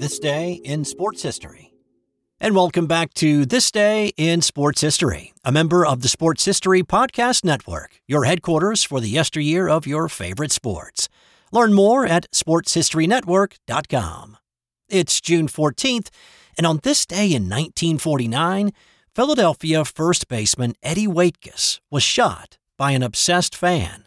This Day in Sports History. And welcome back to This Day in Sports History, a member of the Sports History Podcast Network, your headquarters for the yesteryear of your favorite sports. Learn more at sportshistorynetwork.com. It's June 14th, and on this day in 1949, Philadelphia first baseman Eddie Waitkus was shot by an obsessed fan.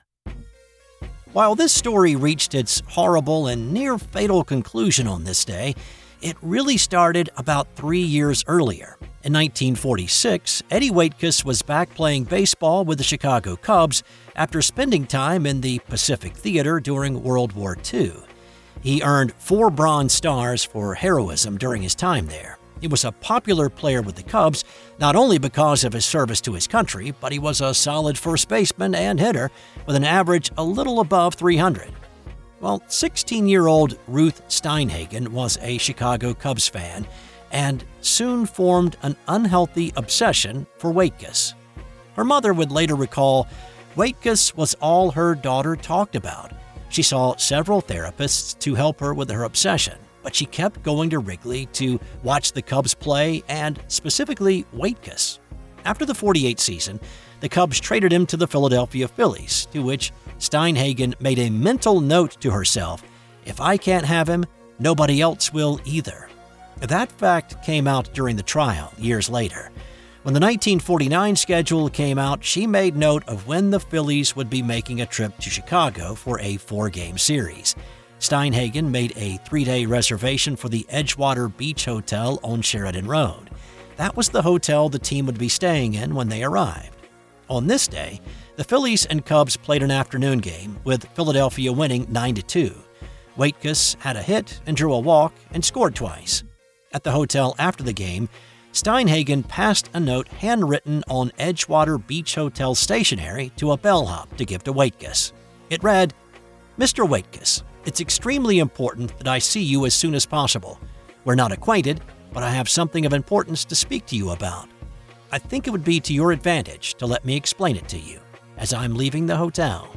While this story reached its horrible and near-fatal conclusion on this day, it really started about 3 years earlier. In 1946, Eddie Waitkus was back playing baseball with the Chicago Cubs after spending time in the Pacific Theater during World War II. He earned 4 Bronze Stars for heroism during his time there. He was a popular player with the Cubs, not only because of his service to his country, but he was a solid first baseman and hitter with an average a little above 300. Well, 16-year-old Ruth Steinhagen was a Chicago Cubs fan and soon formed an unhealthy obsession for Waitkus. Her mother would later recall, Waitkus was all her daughter talked about. She saw several therapists to help her with her obsession, but she kept going to Wrigley to watch the Cubs play and specifically Waitkus. After the '48 season, the Cubs traded him to the Philadelphia Phillies, to which Steinhagen made a mental note to herself, if I can't have him, nobody else will either. That fact came out during the trial years later. When the 1949 schedule came out, she made note of when the Phillies would be making a trip to Chicago for a 4-game series. Steinhagen made a 3-day reservation for the Edgewater Beach Hotel on Sheridan Road. That was the hotel the team would be staying in when they arrived. On this day, the Phillies and Cubs played an afternoon game, with Philadelphia winning 9-2. Waitkus had a hit and drew a walk and scored twice. At the hotel after the game, Steinhagen passed a note handwritten on Edgewater Beach Hotel stationery to a bellhop to give to Waitkus. It read, Mr. Waitkus, it's extremely important that I see you as soon as possible. We're not acquainted, but I have something of importance to speak to you about. I think it would be to your advantage to let me explain it to you, as I'm leaving the hotel.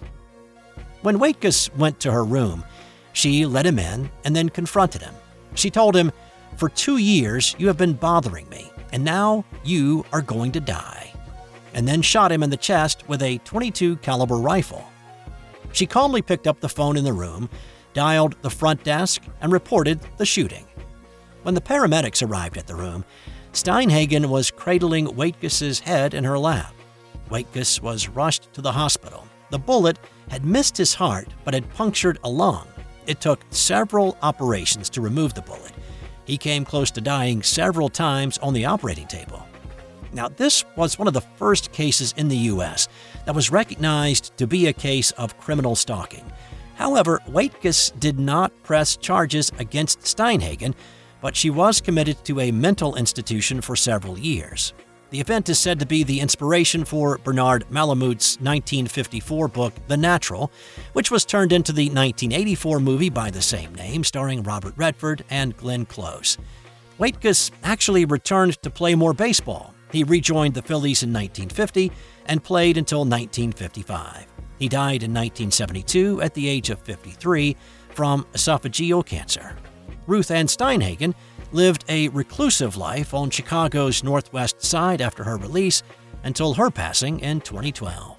When Waitkus went to her room, she let him in and then confronted him. She told him, for 2 years you have been bothering me, and now you are going to die, and then shot him in the chest with a .22 caliber rifle. She calmly picked up the phone in the room, dialed the front desk, and reported the shooting. When the paramedics arrived at the room, Steinhagen was cradling Waitkus's head in her lap. Waitkus was rushed to the hospital. The bullet had missed his heart but had punctured a lung. It took several operations to remove the bullet. He came close to dying several times on the operating table. Now, this was one of the first cases in the U.S. that was recognized to be a case of criminal stalking. However, Waitkus did not press charges against Steinhagen, but she was committed to a mental institution for several years. The event is said to be the inspiration for Bernard Malamud's 1954 book, The Natural, which was turned into the 1984 movie by the same name, starring Robert Redford and Glenn Close. Waitkus actually returned to play more baseball. He rejoined the Phillies in 1950 and played until 1955. He died in 1972 at the age of 53 from esophageal cancer. Ruth Ann Steinhagen lived a reclusive life on Chicago's northwest side after her release until her passing in 2012.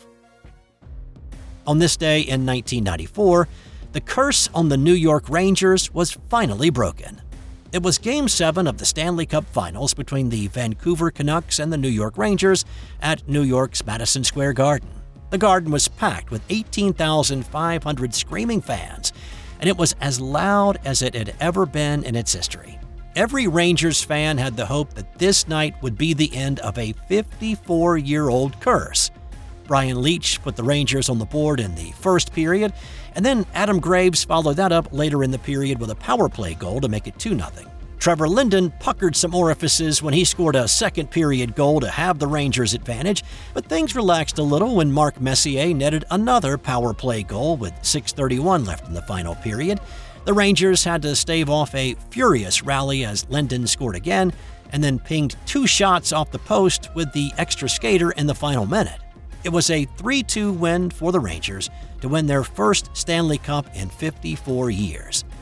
On this day in 1994, the curse on the New York Rangers was finally broken. It was Game 7 of the Stanley Cup Finals between the Vancouver Canucks and the New York Rangers at New York's Madison Square Garden. The Garden was packed with 18,500 screaming fans, and it was as loud as it had ever been in its history. Every Rangers fan had the hope that this night would be the end of a 54-year-old curse. Brian Leetch put the Rangers on the board in the first period, and then Adam Graves followed that up later in the period with a power play goal to make it 2-0. Trevor Linden puckered some orifices when he scored a second-period goal to have the Rangers' advantage, but things relaxed a little when Mark Messier netted another power play goal with 6:31 left in the final period. The Rangers had to stave off a furious rally as Linden scored again, and then pinged 2 shots off the post with the extra skater in the final minute. It was a 3-2 win for the Rangers to win their first Stanley Cup in 54 years.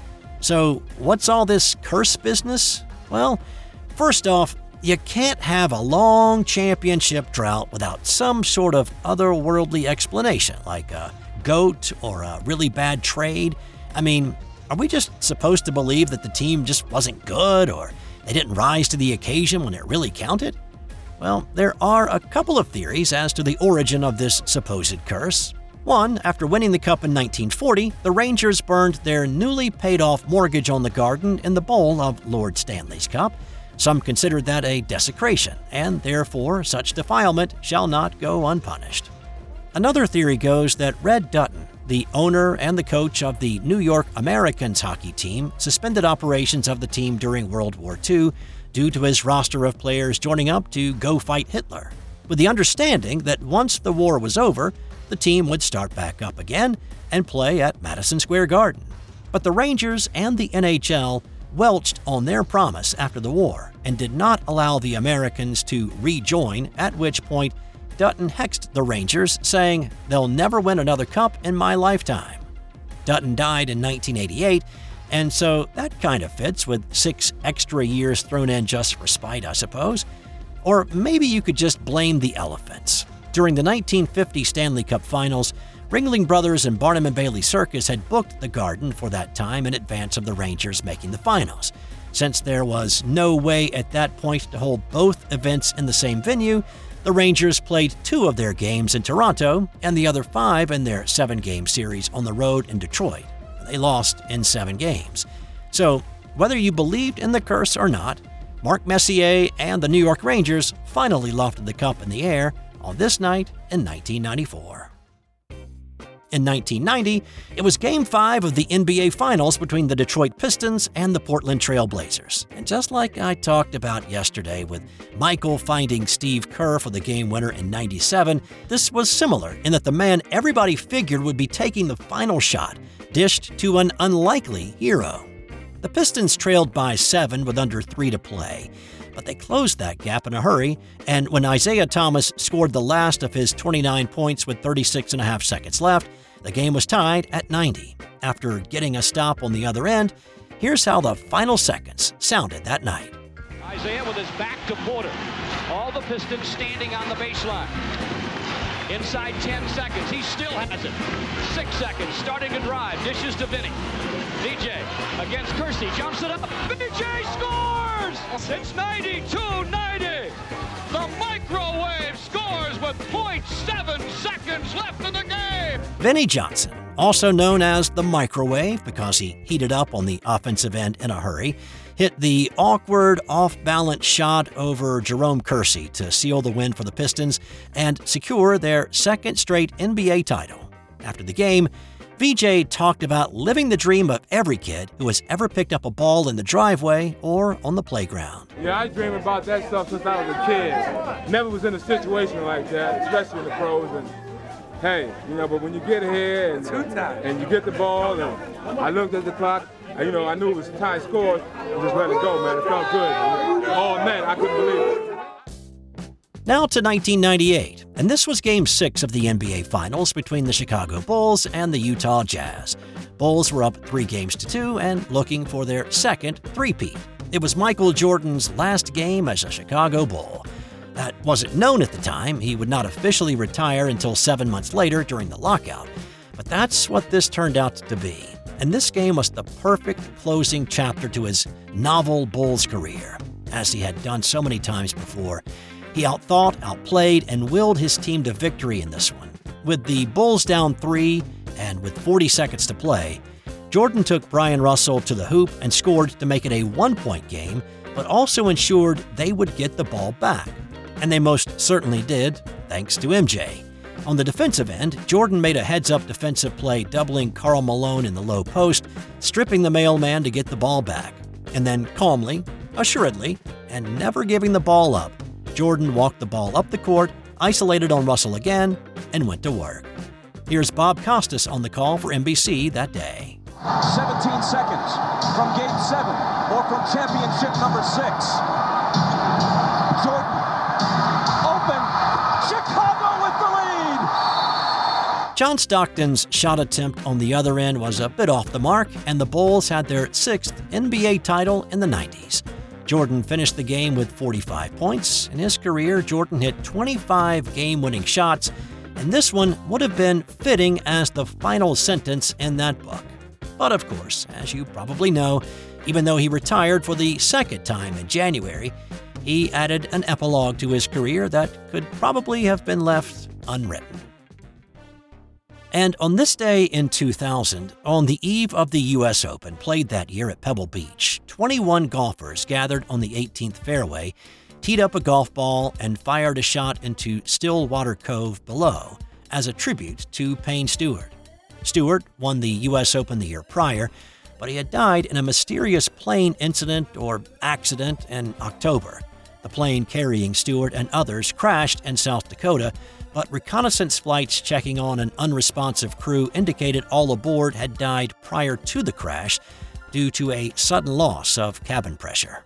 So, what's all this curse business? Well, first off, you can't have a long championship drought without some sort of otherworldly explanation, like a GOAT or a really bad trade. I mean, are we just supposed to believe that the team just wasn't good or they didn't rise to the occasion when it really counted? Well, there are a couple of theories as to the origin of this supposed curse. One, after winning the Cup in 1940, the Rangers burned their newly paid-off mortgage on the Garden in the bowl of Lord Stanley's Cup. Some considered that a desecration, and therefore such defilement shall not go unpunished. Another theory goes that Red Dutton, the owner and the coach of the New York Americans hockey team, suspended operations of the team during World War II due to his roster of players joining up to go fight Hitler, with the understanding that once the war was over, the team would start back up again and play at Madison Square Garden. But the Rangers and the NHL welched on their promise after the war and did not allow the Americans to rejoin, at which point Dutton hexed the Rangers, saying, "They'll never win another cup in my lifetime." Dutton died in 1988, and so that kind of fits with 6 extra years thrown in just for spite, I suppose. Or maybe you could just blame the elephants. During the 1950 Stanley Cup Finals, Ringling Brothers and Barnum & Bailey Circus had booked the Garden for that time in advance of the Rangers making the finals. Since there was no way at that point to hold both events in the same venue, the Rangers played 2 of their games in Toronto and the other 5 in their 7-game series on the road in Detroit. They lost in 7 games. So, whether you believed in the curse or not, Mark Messier and the New York Rangers finally lofted the cup in the air on this night in 1994. In 1990, it was Game 5 of the NBA Finals between the Detroit Pistons and the Portland Trail Blazers. And just like I talked about yesterday with Michael finding Steve Kerr for the game winner in 97, this was similar in that the man everybody figured would be taking the final shot dished to an unlikely hero. The Pistons trailed by 7 with under 3 to play, but they closed that gap in a hurry, and when Isaiah Thomas scored the last of his 29 points with 36.5 seconds left, the game was tied at 90. After getting a stop on the other end, here's how the final seconds sounded that night. Isaiah with his back to Porter. All the Pistons standing on the baseline. Inside 10 seconds, he still has it. 6 seconds, starting to drive, dishes to Vinny. VJ against Kersey, jumps it up. VJ scores! It's 92-90. The microwave scores with 0.7 seconds left in the game. Vinnie Johnson, also known as the Microwave because he heated up on the offensive end in a hurry, hit the awkward off-balance shot over Jerome Kersey to seal the win for the Pistons and secure their 2nd straight NBA title. After the game, VJ talked about living the dream of every kid who has ever picked up a ball in the driveway or on the playground. Yeah, I dream about that stuff since I was a kid. Never was in a situation like that, especially in the pros. And hey, but when you get here and you get the ball, and I looked at the clock, I knew it was tie scores, and just let it go, man. It felt good. All night, I couldn't believe it. Now to 1998, and this was Game 6 of the NBA Finals between the Chicago Bulls and the Utah Jazz. Bulls were up 3-2 and looking for their 2nd three-peat. It was Michael Jordan's last game as a Chicago Bull. That wasn't known at the time. He would not officially retire until 7 months later during the lockout. But that's what this turned out to be. And this game was the perfect closing chapter to his novel Bulls career. As he had done so many times before, he outthought, outplayed, and willed his team to victory in this one. With the Bulls down 3 and with 40 seconds to play, Jordan took Brian Russell to the hoop and scored to make it a 1-point game, but also ensured they would get the ball back. And they most certainly did, thanks to MJ. On the defensive end, Jordan made a heads-up defensive play doubling Karl Malone in the low post, stripping the mailman to get the ball back. And then calmly, assuredly, and never giving the ball up, Jordan walked the ball up the court, isolated on Russell again, and went to work. Here's Bob Costas on the call for NBC that day. 17 seconds from Game 7 or from championship number 6. Jordan, open, Chicago with the lead. John Stockton's shot attempt on the other end was a bit off the mark, and the Bulls had their 6th NBA title in the 90s. Jordan finished the game with 45 points. In his career, Jordan hit 25 game-winning shots, and this one would have been fitting as the final sentence in that book. But of course, as you probably know, even though he retired for the second time in January, he added an epilogue to his career that could probably have been left unwritten. And on this day in 2000, on the eve of the U.S. Open played that year at Pebble Beach, 21 golfers gathered on the 18th fairway, teed up a golf ball, and fired a shot into Stillwater Cove below as a tribute to Payne Stewart. Stewart won the U.S. Open the year prior, but he had died in a mysterious plane incident or accident in October. The plane carrying Stewart and others crashed in South Dakota, but reconnaissance flights checking on an unresponsive crew indicated all aboard had died prior to the crash due to a sudden loss of cabin pressure.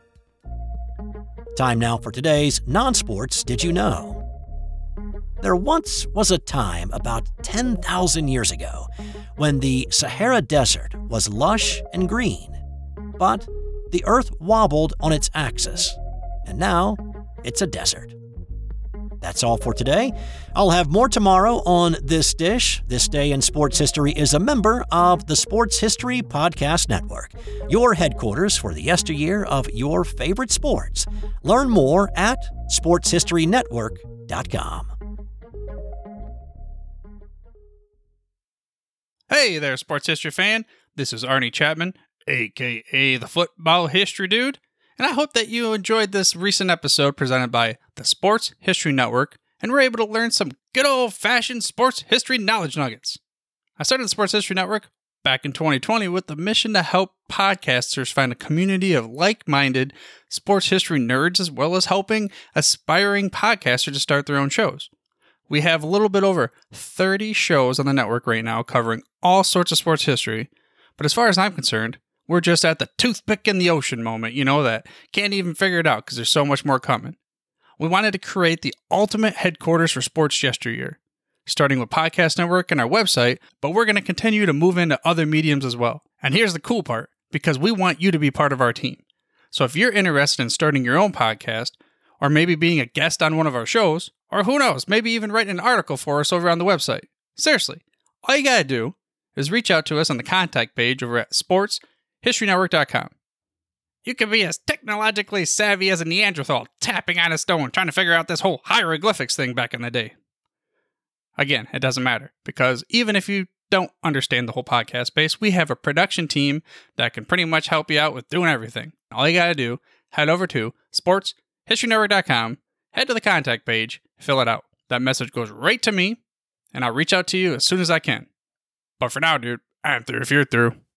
Time now for today's non-sports Did You Know? There once was a time about 10,000 years ago when the Sahara Desert was lush and green, but the Earth wobbled on its axis, and now it's a desert. That's all for today. I'll have more tomorrow on This Dish. This Day in Sports History is a member of the Sports History Podcast Network, your headquarters for the yesteryear of your favorite sports. Learn more at sportshistorynetwork.com. Hey there, sports history fan. This is Arnie Chapman, a.k.a. the Football History Dude. And I hope that you enjoyed this recent episode presented by the Sports History Network and were able to learn some good old-fashioned sports history knowledge nuggets. I started the Sports History Network back in 2020 with the mission to help podcasters find a community of like-minded sports history nerds, as well as helping aspiring podcasters to start their own shows. We have a little bit over 30 shows on the network right now covering all sorts of sports history, but as far as I'm concerned, we're just at the toothpick in the ocean moment, that can't even figure it out because there's so much more coming. We wanted to create the ultimate headquarters for sports yesteryear, starting with Podcast Network and our website, but we're going to continue to move into other mediums as well. And here's the cool part, because we want you to be part of our team. So if you're interested in starting your own podcast, or maybe being a guest on one of our shows, or who knows, maybe even writing an article for us over on the website. Seriously, all you gotta do is reach out to us on the contact page over at sportshistorynetwork.com. You can be as technologically savvy as a Neanderthal tapping on a stone trying to figure out this whole hieroglyphics thing back in the day. Again, it doesn't matter, because even if you don't understand the whole podcast space, we have a production team that can pretty much help you out with doing everything. All you gotta do, head over to sportshistorynetwork.com, head to the contact page, fill it out. That message goes right to me, and I'll reach out to you as soon as I can. But for now, dude, I'm through if you're through.